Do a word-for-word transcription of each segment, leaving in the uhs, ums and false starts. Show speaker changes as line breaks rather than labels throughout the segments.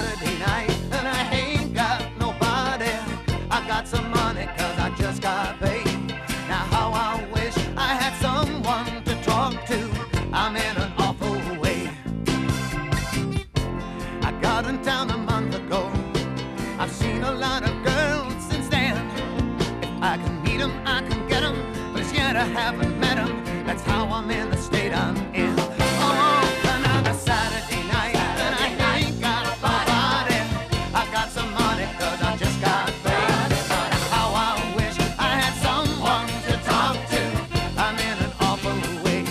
Saturday night and I ain't got nobody. I got some money cause I just got paid. Now how I wish I had someone to talk to. I'm in an awful way. I got in town a month ago. I've seen a lot of girls since then. If I can meet them, I can get them, but as yet I haven't met them. That's how I'm in the state I'm in. Oh, another Saturday night and I ain't got nobody. I got some money cause I just got paid. But how I wish I had someone to talk to. I'm in an awful way.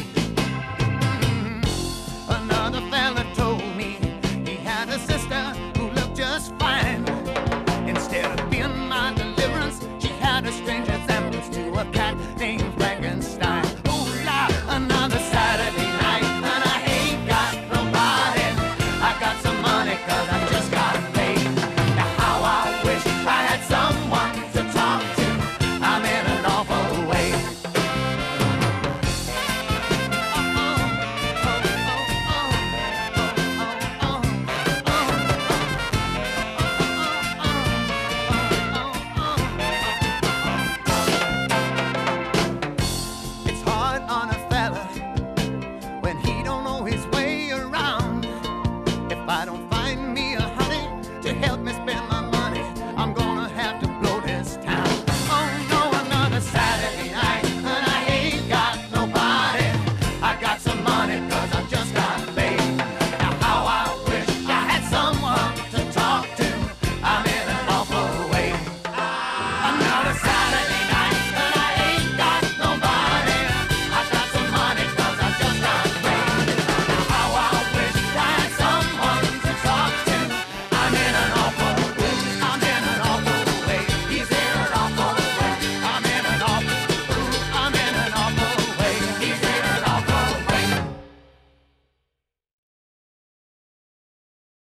Mm-hmm. Another fella told me he had a sister who looked just fine. Instead of being my deliverance, she had a strange resemblance to a cat named Frankenstein. Ooh la, another Saturday night and I ain't got nobody. I got some money cause I just got paid. Now how I wish I had someone to talk to. I'm in an awful way. It's hard on a fella when he don't know his way around. If I don't find me a honey to help me spend